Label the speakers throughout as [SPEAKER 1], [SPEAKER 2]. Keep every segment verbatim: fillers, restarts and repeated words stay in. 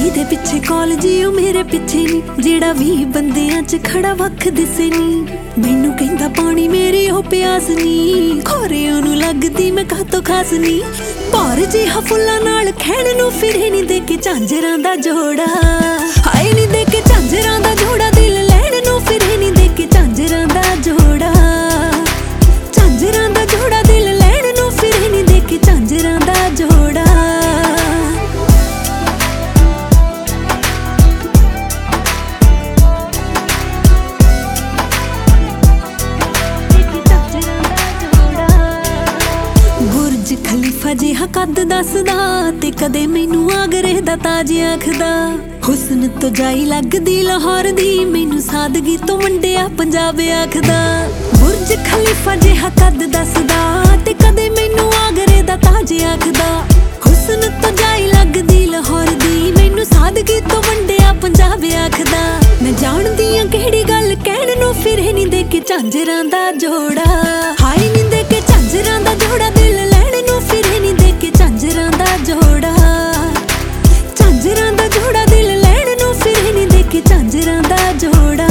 [SPEAKER 1] ਜਿਹਦੇ ਪਿੱਛੇ ਕਾਲਜ ਉਹ ਮੇਰੇ ਪਿੱਛੇ ਨੀ, ਜਿਹੜਾ ਵੀਹ ਬੰਦਿਆਂ ਚ ਖੜਾ ਵੱਖ ਦਿਸੇ ਨੀ। ਮੈਨੂੰ ਕਹਿੰਦਾ ਪਾਣੀ ਮੇਰੀ ਉਹ ਪਿਆਸ ਨੀ, ਖੋਰੇ ਉਹਨੂੰ ਲੱਗਦੀ ਮੈਂ ਕਾਹਤੋਂ ਖਾਸ ਨੀ। ਭਾਰ ਜਿਹਾ ਫੁੱਲਾਂ ਨਾਲ ਖਹਿਣ ਨੂੰ ਫਿਰੇ ਨੀ, ਦੇ ਕੇ ਝਾਂਜਰਾਂ ਦਾ ਜੋੜਾ ਹਾਏ ਨੀ, ਦੇ ਕੇ ਝਾਂਜਰਾਂ ਦਾ ਜੋੜਾ ਦਿਲ ਲੈਣ ਨੂੰ ਫਿਰੇ ਨੀ, ਦੇ ਕੇ ਝਾਂਜਰਾਂ ਦਾ ਜੋੜਾ। ਝਾਂਜਰਾਂ ਦਾ ਜੋੜਾ ਦਿਲ ਲੈਣ ਨੂੰ ਫਿਰੇ ਨੀ, ਦੇ ਕੇ ਝਾਂਜਰਾਂ ਦਾ ਜੋੜਾ। ਬੁਰਜ ਖਲੀਫਾ ਜਿਹਾ ਕੱਦ ਦੱਸਦਾ, ਤੇ ਕਦੇ ਮੈਨੂੰ ਆਗਰੇ ਦਾ ਤਾਜ ਆਖਦਾ। ਹੁਸਨ ਤੋਂ ਜਾਈ ਲੱਗਦੀ ਲਾਹੌਰ ਦੀ, ਮੈਨੂੰ ਸਾਦਗੀ ਤੋਂ ਵੰਡਿਆ ਪੰਜਾਬ ਆਖਦਾ। ਬੁਰਜ ਖਲੀਫਾ ਜਿਹਾ ਕੱਦ ਦੱਸਦਾ, ਤੇ ਕਦੇ ਮੈਨੂੰ ਆਗਰੇ ਦਾ ਤਾਜ ਆਖਦਾ। ਹੁਸਨ ਤੋਂ ਜਾਈ ਲੱਗਦੀ ਲਾਹੌਰ ਦੀ, ਮੈਨੂੰ ਸਾਦਗੀ ਤੋਂ ਵੰਡਿਆ ਪੰਜਾਬ ਆਖਦਾ। ਮੈਂ ਜਾਣਦੀ ਆਂ ਕਿਹੜੀ ਗੱਲ ਕਹਿਣ ਨੂੰ ਫਿਰੇ ਨੀ, ਦੇ ਕੇ ਝਾਂਜਰਾਂ ਦਾ ਜੋੜਾ ਹਾਏ ਨੀ, ਦੇ ਕੇ ਝਾਂਜਰਾਂ ਦਾ ਜੋੜਾ ਦਿਲ ਲੈਣ ਨੂੰ ਫਿਰੇ ਨੀ, ਦੇ ਕੇ ਝਾਂਜਰਾਂ ਦਾ ਜੋੜਾ। ਝਾਂਜਰਾਂ ਦਾ ਜੋੜਾ ਦਿਲ ਲੈਣ ਨੂੰ ਫਿਰੇ ਨੀ, ਦੇ ਕੇ ਝਾਂਜਰਾਂ ਦਾ ਜੋੜਾ।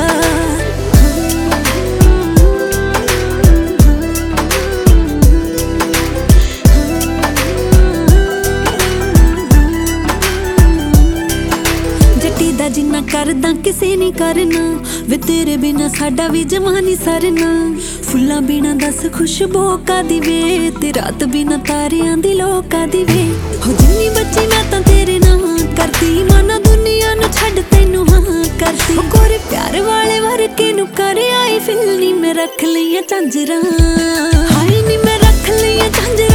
[SPEAKER 1] ਜੱਟੀ ਦਾ ਜਿੰਨਾ ਕਰਦਾ ਕਿਸੇ ਨੀ ਕਰਨਾ, ਵੇ ਤੇਰੇ ਬਿਨਾ ਸਾਡਾ ਵੀ ਜਮਾ ਨੀ ਸਰਨਾ। ਫੁੱਲਾਂ ਬਿਨਾ ਦੱਸ ਖੁਸ਼ਬੂ ਕਾਦੀ ਵੇ, ਤੇ ਰਾਤ ਬਿਨਾ ਤਾਰਿਆਂ ਦੀ ਲੋ ਕਾਦੀ ਵੇ। ਹੋ ਜਿੰਨੀ ਬੱਚੀ ਮੈਂ ਤਾਂ ਤੇਰੇ ਨਾਲ ਕਰਦੀ, ਮਾਨਾ ਦੁਨੀਆ ਨੂੰ ਛੱਡ ਤੈਨੂੰ ਹਾਂ ਕਰਦੀ। ਕੋਰੇ ਪਿਆਰ ਵਾਲੇ ਵਰਕੇ ਨੂੰ ਕਰ ਆਈ ਫਿਲ ਨੀ, ਮੈਂ ਰੱਖ ਲਈਆਂ ਝਾਂਜਰਾਂ ਹਾਏ ਨੀ, ਮੈਂ ਰੱਖ ਲਈਆਂ ਝਾਂਜਰਾਂ।